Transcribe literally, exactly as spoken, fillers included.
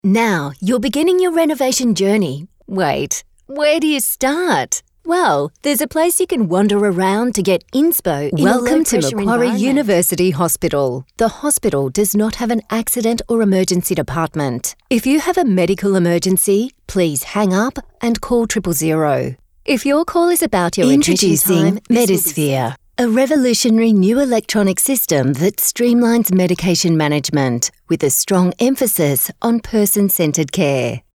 Now, you're beginning your renovation journey. Wait, where do you start? Well, there's a place you can wander around to get inspo in Welcome a to low-pressure Macquarie environment. University Hospital. The hospital does not have an accident or emergency department. If you have a medical emergency, please hang up and call triple zero. If your call is about your admission Introducing time, Medisphere, a revolutionary new electronic system that streamlines medication management with a strong emphasis on person-centred care.